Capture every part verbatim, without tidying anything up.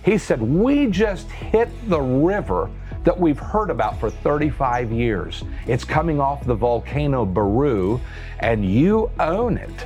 He said, we just hit the river that we've heard about for thirty-five years. It's coming off the volcano Baru, and you own it.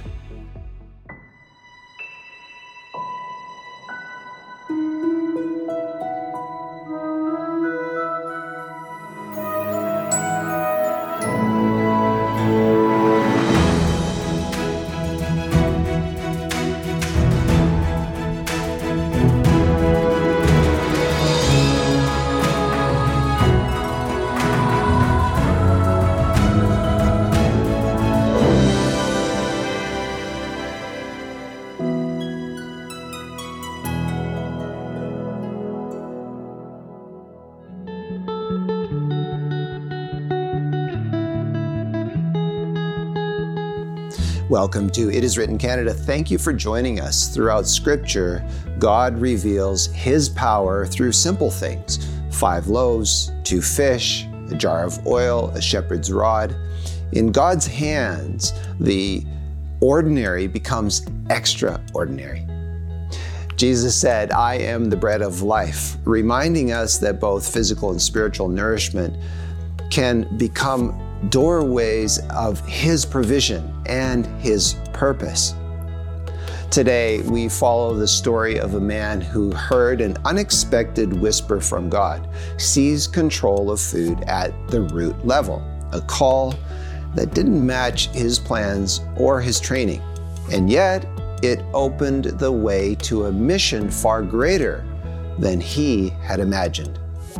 Welcome to It Is Written Canada. Thank you for joining us. Throughout Scripture, God reveals His power through simple things. Five loaves, two fish, a jar of oil, a shepherd's rod. In God's hands, the ordinary becomes extraordinary. Jesus said, I am the bread of life, reminding us that both physical and spiritual nourishment can become doorways of His provision and His purpose. Today, we follow the story of a man who heard an unexpected whisper from God, seized control of food at the root level, a call that didn't match his plans or his training, and yet it opened the way to a mission far greater than he had imagined.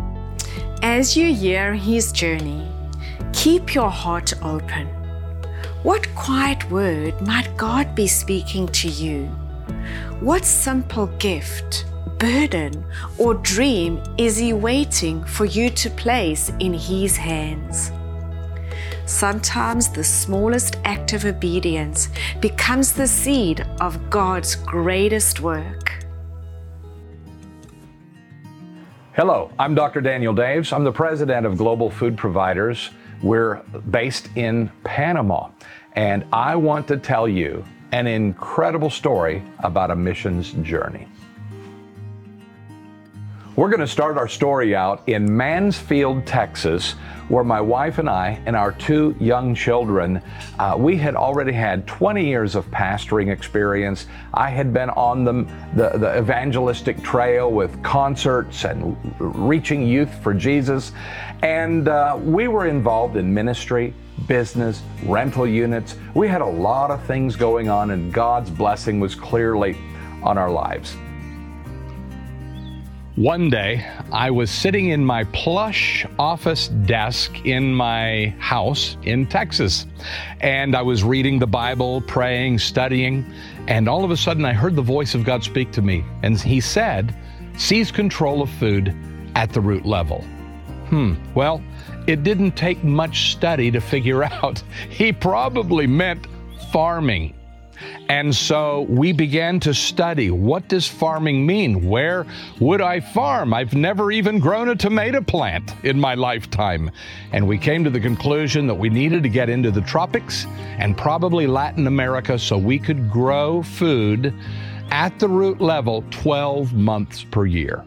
As you hear his journey, keep your heart open. What quiet word might God be speaking to you? What simple gift, burden, or dream is He waiting for you to place in His hands? Sometimes the smallest act of obedience becomes the seed of God's greatest work. Hello, I'm Doctor Daniel Daves. I'm the president of Global Food Providers. We're based in Panama, and I want to tell you an incredible story about a missions journey. We're going to start our story out in Mansfield, Texas, where my wife and I and our two young children, uh, we had already had twenty years of pastoring experience. I had been on the, the, the evangelistic trail with concerts and reaching youth for Jesus. And uh, we were involved in ministry, business, rental units. We had a lot of things going on, and God's blessing was clearly on our lives. One day, I was sitting in my plush office desk in my house in Texas, and I was reading the Bible, praying, studying, and all of a sudden I heard the voice of God speak to me, and He said, "Seize control of food at the root level." Hmm, well, it didn't take much study to figure out He probably meant farming. And so we began to study, what does farming mean? Where would I farm? I've never even grown a tomato plant in my lifetime. And we came to the conclusion that we needed to get into the tropics and probably Latin America so we could grow food at the root level twelve months per year.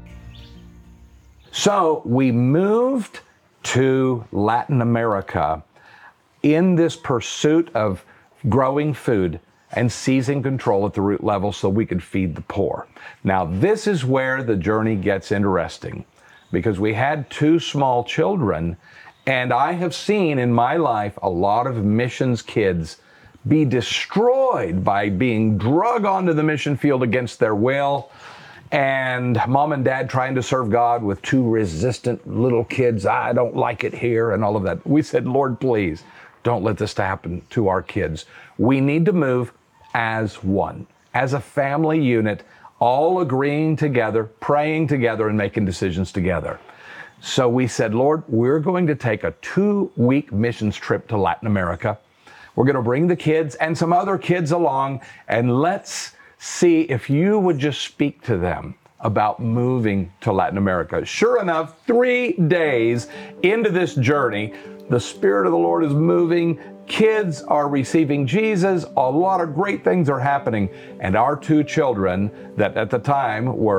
So we moved to Latin America in this pursuit of growing food and seizing control at the root level so we could feed the poor. Now, this is where the journey gets interesting, because we had two small children, and I have seen in my life a lot of missions kids be destroyed by being drug onto the mission field against their will, and mom and dad trying to serve God with two resistant little kids. I don't like it here, and all of that. We said, Lord, please, don't let this happen to our kids. We need to move as one, as a family unit, all agreeing together, praying together, and making decisions together. So we said, Lord, we're going to take a two-week missions trip to Latin America. We're going to bring the kids and some other kids along, and let's see if you would just speak to them about moving to Latin America. Sure enough, three days into this journey, the Spirit of the Lord is moving. Kids are receiving Jesus. A lot of great things are happening. And our two children that at the time were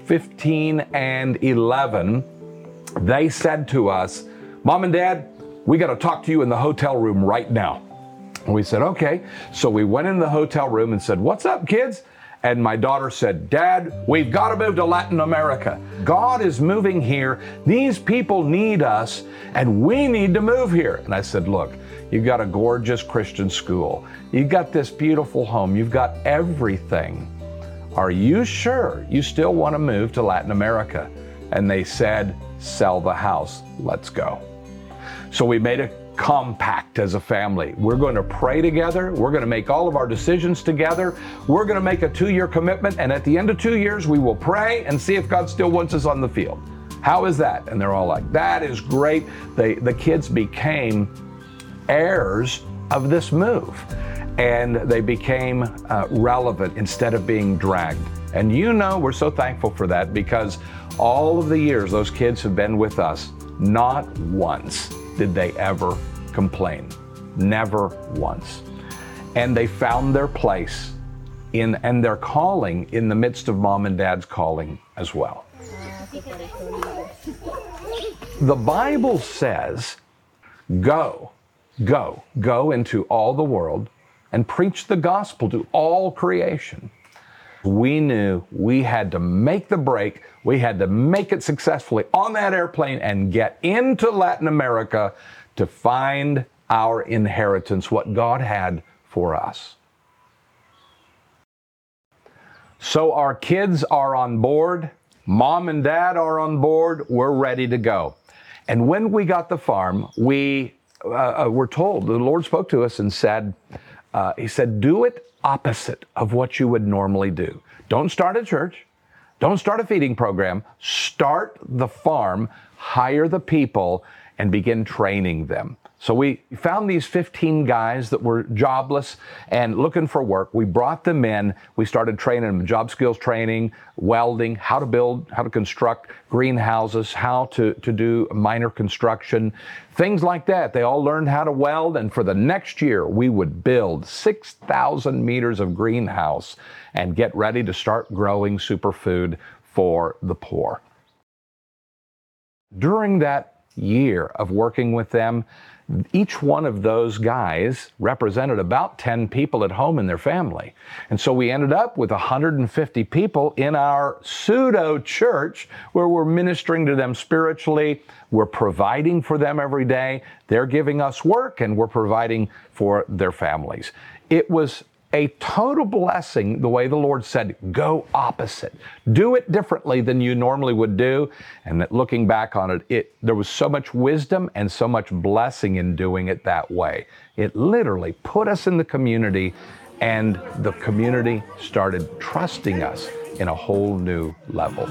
fifteen and eleven, they said to us, Mom and Dad, we got to talk to you in the hotel room right now. And we said, okay. So we went in the hotel room and said, what's up, kids? And my daughter said, Dad, we've got to move to Latin America. God is moving here. These people need us, and we need to move here. And I said, look, you've got a gorgeous Christian school. You've got this beautiful home. You've got everything. Are you sure you still want to move to Latin America? And they said, sell the house. Let's go. So we made a compact as a family. We're going to pray together. We're going to make all of our decisions together. We're going to make a two-year commitment, and at the end of two years, we will pray and see if God still wants us on the field. How is that? And they're all like, that is great. They, the kids became heirs of this move, and they became uh, relevant instead of being dragged. And you know, we're so thankful for that, because all of the years those kids have been with us, not once did they ever complain. Never once. And they found their place in and their calling in the midst of Mom and Dad's calling as well. The Bible says, go, go, go into all the world and preach the gospel to all creation. We knew we had to make the break. We had to make it successfully on that airplane and get into Latin America to find our inheritance, what God had for us. So our kids are on board. Mom and Dad are on board. We're ready to go. And when we got the farm, we uh, were told, the Lord spoke to us and said, uh, He said, do it opposite of what you would normally do. Don't start a church. Don't start a feeding program. Start the farm, hire the people, and begin training them. So we found these fifteen guys that were jobless and looking for work. We brought them in. We started training them, job skills training, welding, how to build, how to construct greenhouses, how to, to do minor construction, things like that. They all learned how to weld, and for the next year, we would build six thousand meters of greenhouse and get ready to start growing superfood for the poor. During that year of working with them, each one of those guys represented about ten people at home in their family. And so we ended up with one hundred fifty people in our pseudo church where we're ministering to them spiritually. We're providing for them every day. They're giving us work, and we're providing for their families. It was a total blessing the way the Lord said, go opposite. Do it differently than you normally would do. And that looking back on it, it, there was so much wisdom and so much blessing in doing it that way. It literally put us in the community, and the community started trusting us in a whole new level.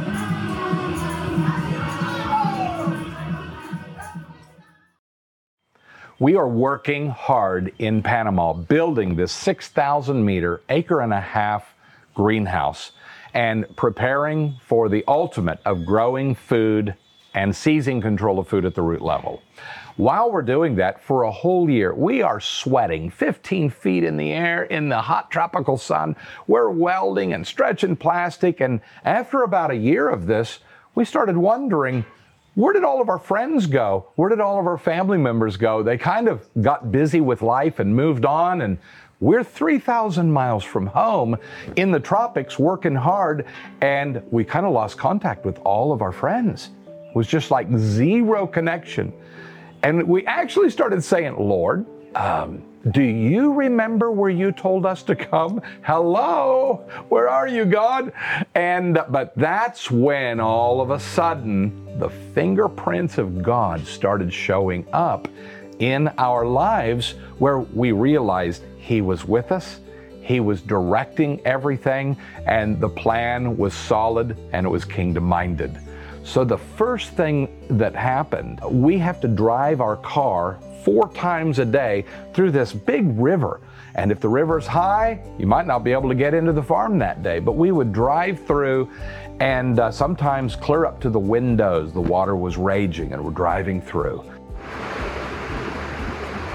We are working hard in Panama, building this six thousand meter, acre and a half greenhouse, and preparing for the ultimate of growing food and seizing control of food at the root level. While we're doing that for a whole year, we are sweating fifteen feet in the air in the hot tropical sun. We're welding and stretching plastic. And after about a year of this, we started wondering, where did all of our friends go? Where did all of our family members go? They kind of got busy with life and moved on, and we're three thousand miles from home in the tropics working hard, and we kind of lost contact with all of our friends. It was just like zero connection. And we actually started saying, Lord, um, do you remember where you told us to come? Hello, where are you, God? And, but that's when all of a sudden the fingerprints of God started showing up in our lives, where we realized He was with us, He was directing everything, and the plan was solid and it was kingdom-minded. So the first thing that happened, we have to drive our car four times a day through this big river. And if the river's high, you might not be able to get into the farm that day. But we would drive through and uh, sometimes clear up to the windows. The water was raging and we're driving through.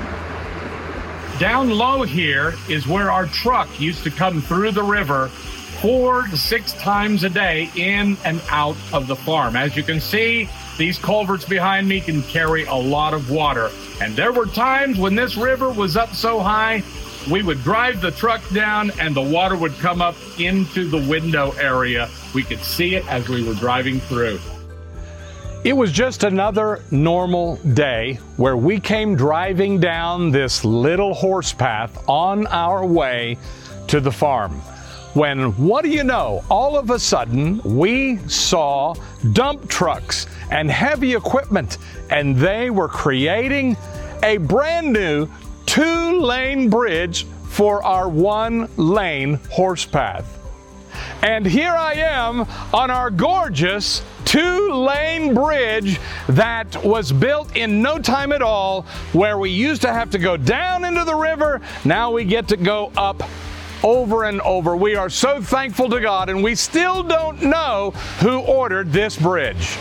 Down low here is where our truck used to come through the river four to six times a day in and out of the farm. As you can see, these culverts behind me can carry a lot of water. And there were times when this river was up so high, we would drive the truck down and the water would come up into the window area. We could see it as we were driving through. It was just another normal day where we came driving down this little horse path on our way to the farm. When, what do you know, all of a sudden we saw dump trucks and heavy equipment, and they were creating a brand new two-lane bridge for our one-lane horse path. And here I am on our gorgeous two-lane bridge that was built in no time at all, where we used to have to go down into the river. Now we get to go up over and over. We are so thankful to God, and we still don't know who ordered this bridge.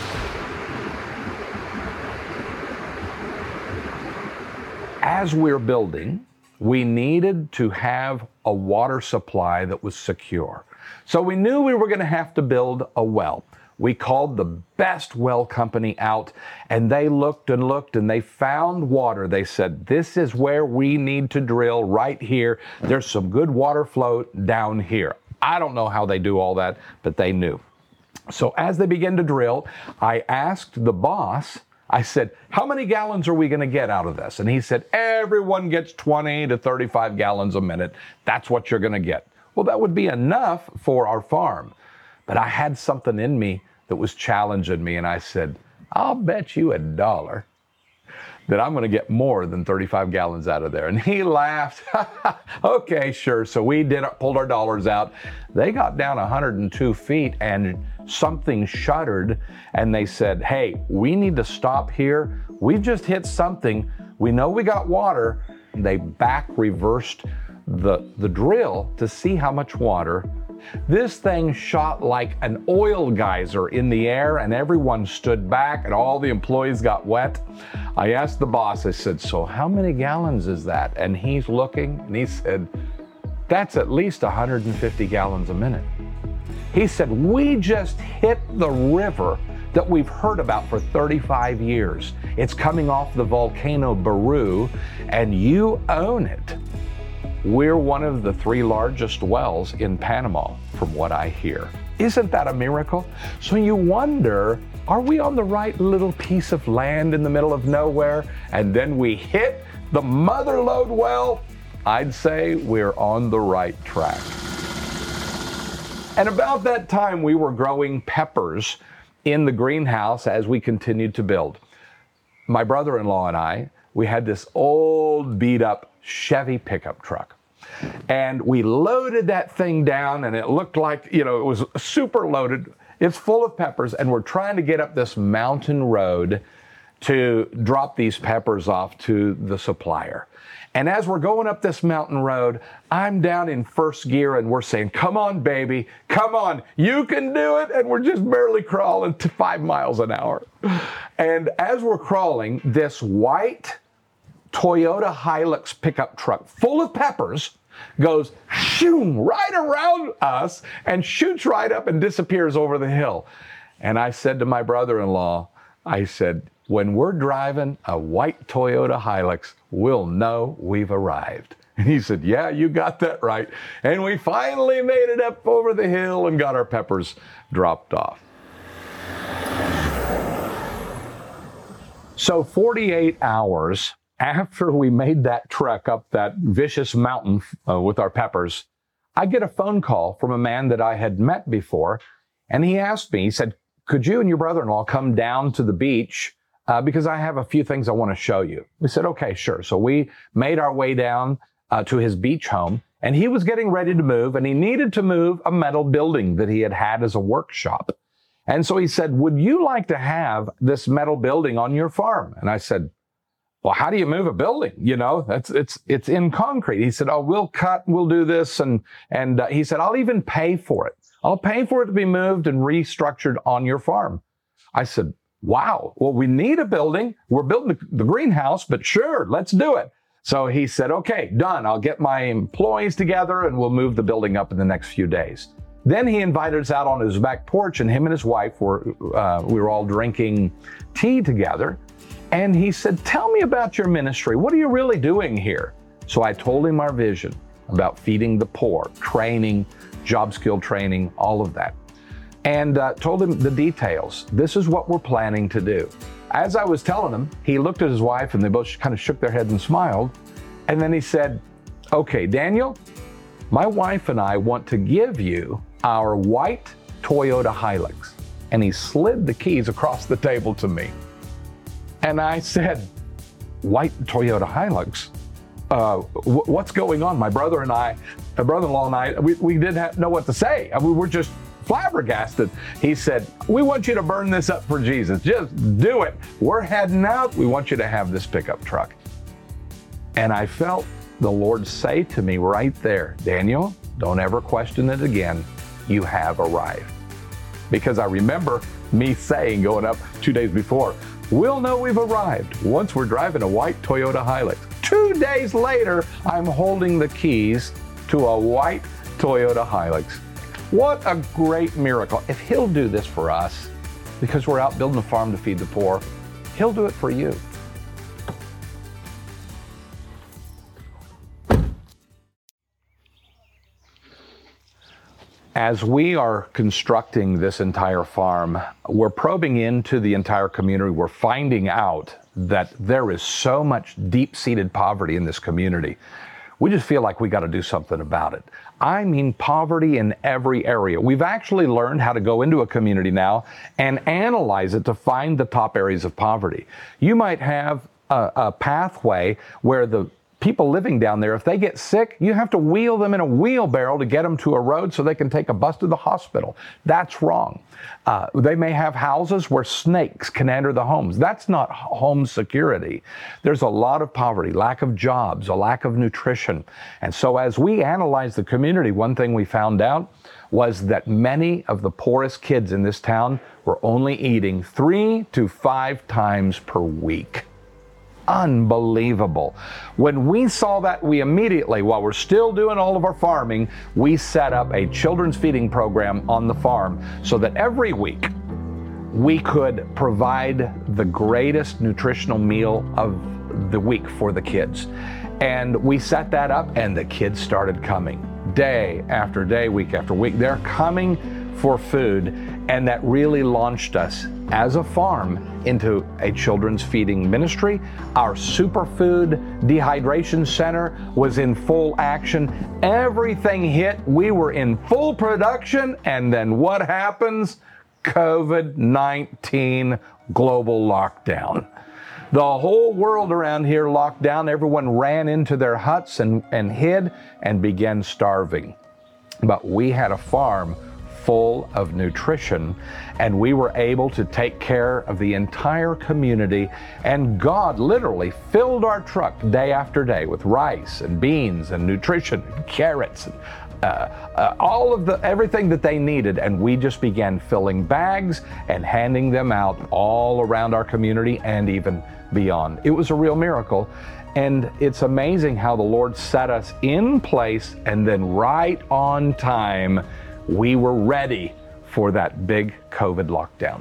As we're building, we needed to have a water supply that was secure. So we knew we were going to have to build a well. We called the best well company out, and they looked and looked and they found water. They said, this is where we need to drill, right here. There's some good water flow down here. I don't know how they do all that, but they knew. So as they began to drill, I asked the boss, I said, how many gallons are we going to get out of this? And he said, everyone gets twenty to thirty-five gallons a minute. That's what you're going to get. Well, that would be enough for our farm. But I had something in me that was challenging me, and I said, I'll bet you a dollar that I'm going to get more than thirty-five gallons out of there. And he laughed. Okay, sure. So we did pulled our dollars out. They got down one hundred two feet and something shuddered, and they said, hey, we need to stop here. We just hit something. We know we got water. And they back reversed the, the drill to see how much water. This thing shot like an oil geyser in the air, and everyone stood back and all the employees got wet. I asked the boss, I said, so how many gallons is that? And he's looking and he said, that's at least one hundred fifty gallons a minute. He said, we just hit the river that we've heard about for thirty-five years. It's coming off the volcano Baru, and you own it. We're one of the three largest wells in Panama, from what I hear. Isn't that a miracle? So you wonder, are we on the right little piece of land in the middle of nowhere? And then we hit the mother lode well? I'd say we're on the right track. And about that time, we were growing peppers in the greenhouse as we continued to build. My brother-in-law and I, we had this old beat up Chevy pickup truck. And we loaded that thing down, and it looked like, you know, it was super loaded. It's full of peppers, and we're trying to get up this mountain road to drop these peppers off to the supplier. And as we're going up this mountain road, I'm down in first gear, and we're saying, come on, baby, come on, you can do it. And we're just barely crawling to five miles an hour. And as we're crawling, this white Toyota Hilux pickup truck full of peppers goes shoom right around us and shoots right up and disappears over the hill. And I said to my brother-in-law, I said, when we're driving a white Toyota Hilux, we'll know we've arrived. And he said, yeah, you got that right. And we finally made it up over the hill and got our peppers dropped off. So forty-eight hours after we made that trek up that vicious mountain uh, with our peppers, I get a phone call from a man that I had met before. And he asked me, he said, could you and your brother-in-law come down to the beach uh, because I have a few things I want to show you. We said, okay, sure. So we made our way down uh, to his beach home, and he was getting ready to move, and he needed to move a metal building that he had had as a workshop. And so he said, would you like to have this metal building on your farm? And I said, well, how do you move a building? You know, that's, it's, it's in concrete. He said, oh, we'll cut, we'll do this. And, and uh, he said, I'll even pay for it. I'll pay for it to be moved and restructured on your farm. I said, wow, well, we need a building. We're building the greenhouse, but sure, let's do it. So he said, okay, done. I'll get my employees together and we'll move the building up in the next few days. Then he invited us out on his back porch, and him and his wife were, uh, we were all drinking tea together. And he said, tell me about your ministry. What are you really doing here? So I told him our vision about feeding the poor, training, job skill training, all of that. And uh, told him the details. This is what we're planning to do. As I was telling him, he looked at his wife and they both kind of shook their heads and smiled. And then he said, okay, Daniel, my wife and I want to give you our white Toyota Hilux. And he slid the keys across the table to me. And I said, white Toyota Hilux? Uh, w- what's going on? My brother and I, my brother-in-law and I, we, we didn't have, know what to say. I mean, we were just flabbergasted. He said, we want you to burn this up for Jesus. Just do it. We're heading out. We want you to have this pickup truck. And I felt the Lord say to me right there, Daniel, don't ever question it again. You have arrived. Because I remember me saying, going up two days before, we'll know we've arrived once we're driving a white Toyota Hilux. Two days later, I'm holding the keys to a white Toyota Hilux. What a great miracle. If he'll do this for us, because we're out building a farm to feed the poor, he'll do it for you. As we are constructing this entire farm, we're probing into the entire community. We're finding out that there is so much deep-seated poverty in this community. We just feel like we got to do something about it. I mean, poverty in every area. We've actually learned how to go into a community now and analyze it to find the top areas of poverty. You might have a, a pathway where the people living down there, if they get sick, you have to wheel them in a wheelbarrow to get them to a road so they can take a bus to the hospital. That's wrong. Uh, they may have houses where snakes can enter the homes. That's not home security. There's a lot of poverty, lack of jobs, a lack of nutrition. And so as we analyzed the community, one thing we found out was that many of the poorest kids in this town were only eating three to five times per week. Unbelievable. When we saw that, we immediately, while we're still doing all of our farming, we set up a children's feeding program on the farm so that every week we could provide the greatest nutritional meal of the week for the kids. And we set that up and the kids started coming day after day, week after week. They're coming for food, and that really launched us as a farm into a children's feeding ministry. Our superfood dehydration center was in full action. Everything hit. We were in full production. And then what happens? COVID nineteen global lockdown. The whole world around here locked down. Everyone ran into their huts and, and hid and began starving. But we had a farm full of nutrition, and we were able to take care of the entire community, and God literally filled our truck day after day with rice and beans and nutrition, and carrots, and uh, uh, all of the everything that they needed, and we just began filling bags and handing them out all around our community and even beyond. It was a real miracle. And it's amazing how the Lord set us in place, and then right on time, we were ready for that big COVID lockdown.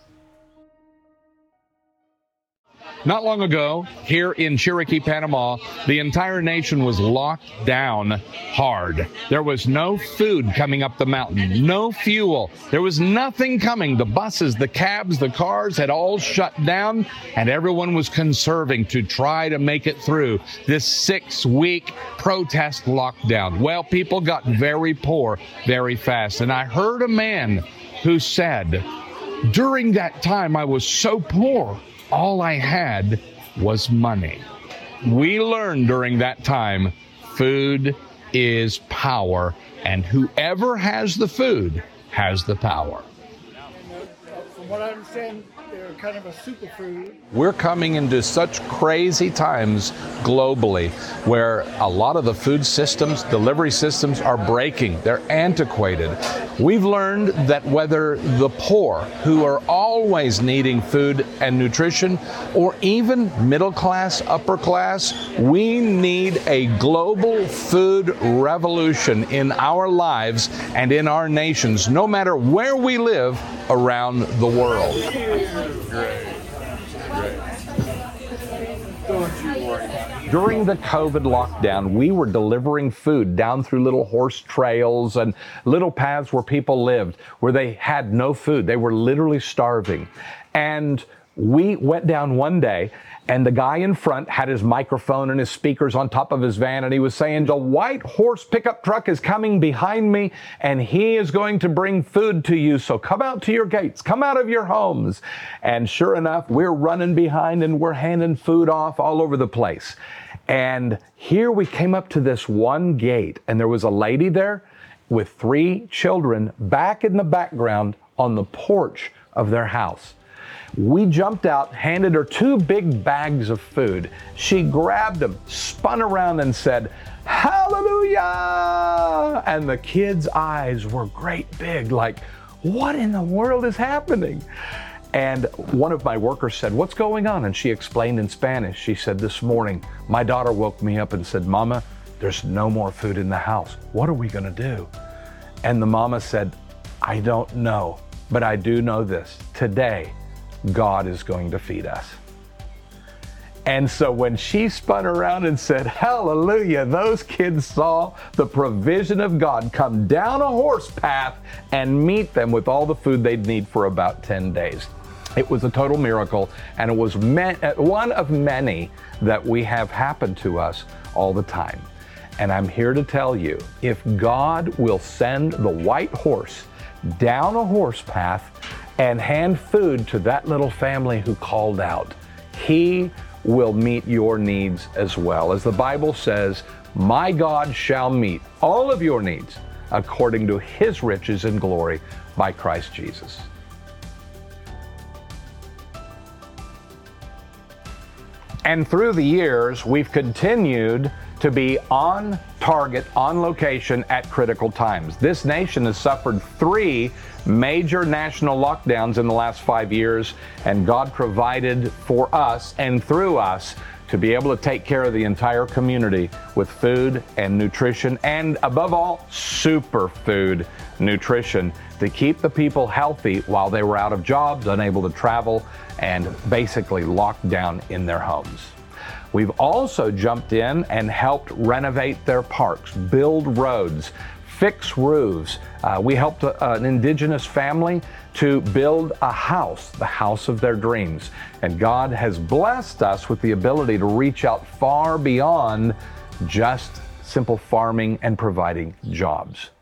Not long ago, here in Chiriquí, Panama, the entire nation was locked down hard. There was no food coming up the mountain, no fuel. There was nothing coming. The buses, the cabs, the cars had all shut down, and everyone was conserving to try to make it through this six-week protest lockdown. Well, people got very poor very fast, and I heard a man who said, during that time I was so poor, all I had was money. We learned during that time, food is power, and whoever has the food has the power. From what I understand, they're kind of a superfood. We're coming into such crazy times globally where a lot of the food systems, delivery systems are breaking. They're antiquated. We've learned that whether the poor, who are always needing food and nutrition, or even middle class, upper class, we need a global food revolution in our lives and in our nations, no matter where we live around the world. During the COVID lockdown, we were delivering food down through little horse trails and little paths where people lived, where they had no food. They were literally starving. And we went down one day, and the guy in front had his microphone and his speakers on top of his van, and he was saying, the white horse pickup truck is coming behind me, and he is going to bring food to you, so come out to your gates, come out of your homes. And sure enough, we're running behind, and we're handing food off all over the place. And here we came up to this one gate, and there was a lady there with three children back in the background on the porch of their house. We jumped out, handed her two big bags of food. She grabbed them, spun around and said, "Hallelujah!" And the kids' eyes were great big, like, what in the world is happening? And one of my workers said, "What's going on?" And she explained in Spanish. She said, "This morning, my daughter woke me up and said, 'Mama, there's no more food in the house. What are we gonna do?' And the mama said, 'I don't know, but I do know this. Today, God is going to feed us.'" And so when she spun around and said, "Hallelujah," those kids saw the provision of God come down a horse path and meet them with all the food they'd need for about ten days. It was a total miracle, and it was one of many that we have happen to us all the time. And I'm here to tell you, if God will send the white horse down a horse path and hand food to that little family who called out, He will meet your needs as well. As the Bible says, "My God shall meet all of your needs according to His riches and glory by Christ Jesus." And through the years, we've continued to be on target, on location at critical times. This nation has suffered three major national lockdowns in the last five years, and God provided for us and through us to be able to take care of the entire community with food and nutrition, and above all, superfood nutrition to keep the people healthy while they were out of jobs, unable to travel, and basically locked down in their homes. We've also jumped in and helped renovate their parks, build roads, fix roofs. Uh, we helped a, an indigenous family to build a house, the house of their dreams. And God has blessed us with the ability to reach out far beyond just simple farming and providing jobs.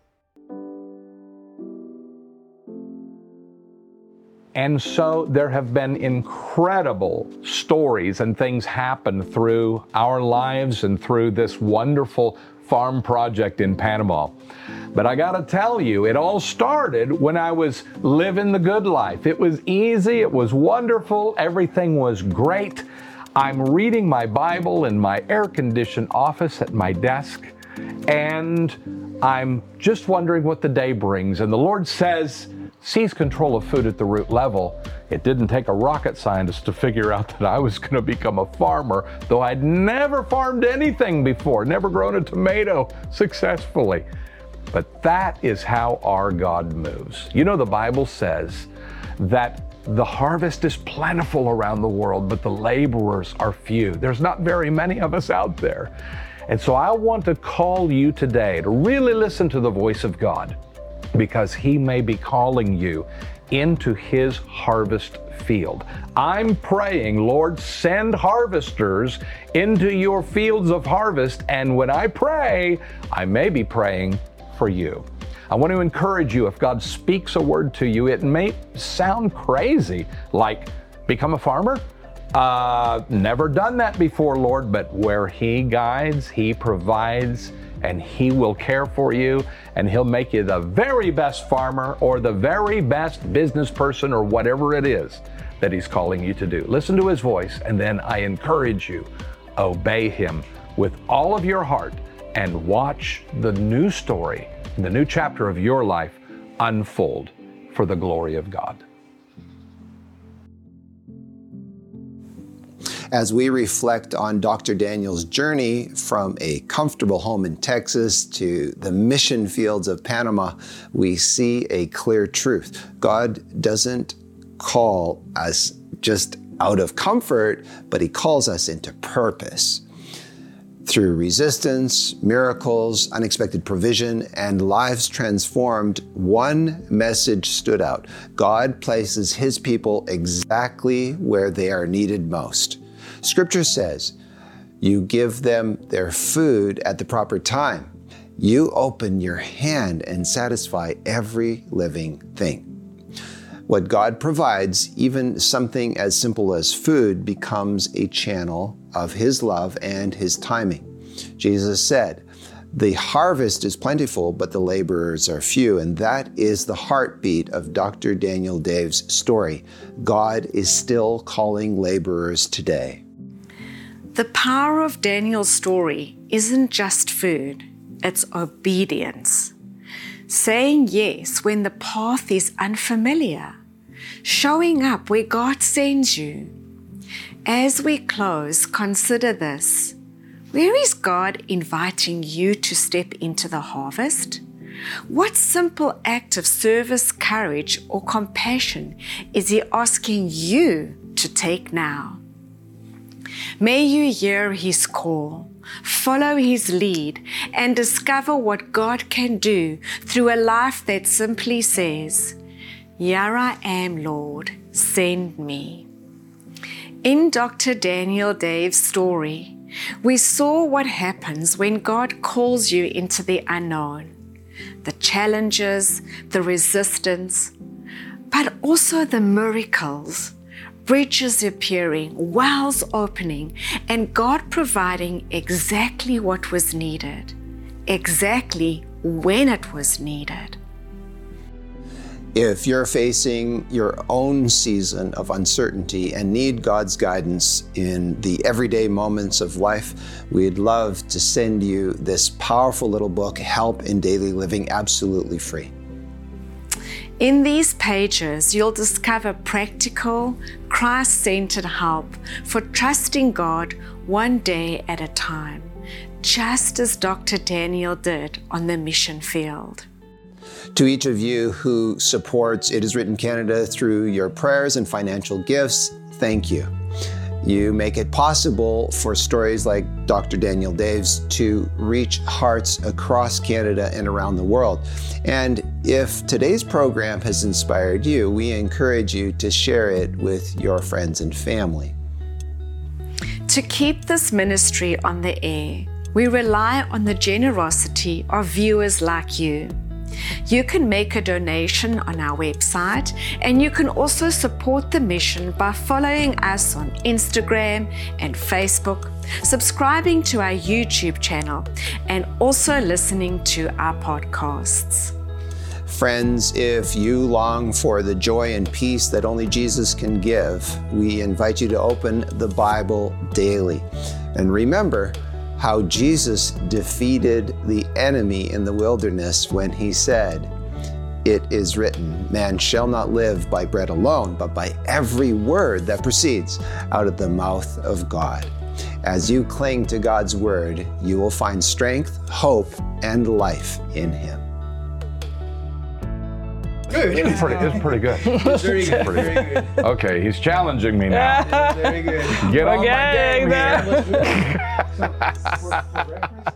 And so there have been incredible stories and things happen through our lives and through this wonderful farm project in Panama. But I gotta tell you, it all started when I was living the good life. It was easy, it was wonderful, everything was great. I'm reading my Bible in my air-conditioned office at my desk, and I'm just wondering what the day brings. And the Lord says, seize control of food at the root level. It didn't take a rocket scientist to figure out that I was going to become a farmer, though I'd never farmed anything before, never grown a tomato successfully. But that is how our God moves. You know, the Bible says that the harvest is plentiful around the world, but the laborers are few. There's not very many of us out there. And so I want to call you today to really listen to the voice of God, because He may be calling you into His harvest field. I'm praying, Lord, send harvesters into your fields of harvest. And when I pray, I may be praying for you. I want to encourage you, if God speaks a word to you, it may sound crazy, like become a farmer. Uh, never done that before, Lord, but where He guides, He provides, and He will care for you, and He'll make you the very best farmer or the very best business person or whatever it is that He's calling you to do. Listen to His voice, and then I encourage you, obey Him with all of your heart and watch the new story, the new chapter of your life unfold for the glory of God. As we reflect on Doctor Daniel's journey from a comfortable home in Texas to the mission fields of Panama, we see a clear truth. God doesn't call us just out of comfort, but He calls us into purpose. Through resistance, miracles, unexpected provision, and lives transformed, one message stood out. God places His people exactly where they are needed most. Scripture says, you give them their food at the proper time. You open your hand and satisfy every living thing. What God provides, even something as simple as food, becomes a channel of His love and His timing. Jesus said, the harvest is plentiful, but the laborers are few. And that is the heartbeat of Doctor Daniel Dave's story. God is still calling laborers today. The power of Daniel's story isn't just food, it's obedience. Saying yes when the path is unfamiliar. Showing up where God sends you. As we close, consider this. Where is God inviting you to step into the harvest? What simple act of service, courage, or compassion is He asking you to take now? May you hear His call, follow His lead, and discover what God can do through a life that simply says, "Here I am, Lord, send me." In Doctor Daniel Dave's story, we saw what happens when God calls you into the unknown, the challenges, the resistance, but also the miracles. Bridges appearing, wells opening, and God providing exactly what was needed, exactly when it was needed. If you're facing your own season of uncertainty and need God's guidance in the everyday moments of life, we'd love to send you this powerful little book, Help in Daily Living, absolutely free. In these pages, you'll discover practical, Christ-centered help for trusting God one day at a time, just as Doctor Daniel did on the mission field. To each of you who supports It Is Written Canada through your prayers and financial gifts, thank you. You make it possible for stories like Doctor Daniel Dave's to reach hearts across Canada and around the world. And if today's program has inspired you, we encourage you to share it with your friends and family. To keep this ministry on the air, we rely on the generosity of viewers like you. You can make a donation on our website, and you can also support the mission by following us on Instagram and Facebook, subscribing to our YouTube channel, and also listening to our podcasts. Friends, if you long for the joy and peace that only Jesus can give, we invite you to open the Bible daily. And remember how Jesus defeated the enemy in the wilderness when He said, "It is written, man shall not live by bread alone, but by every word that proceeds out of the mouth of God." As you cling to God's word, you will find strength, hope, and life in Him. Good. It's pretty, it's pretty good. It's very good. Pretty Very good. Okay, he's challenging me now. Very good. Get on my getting game there. here. For- for reference,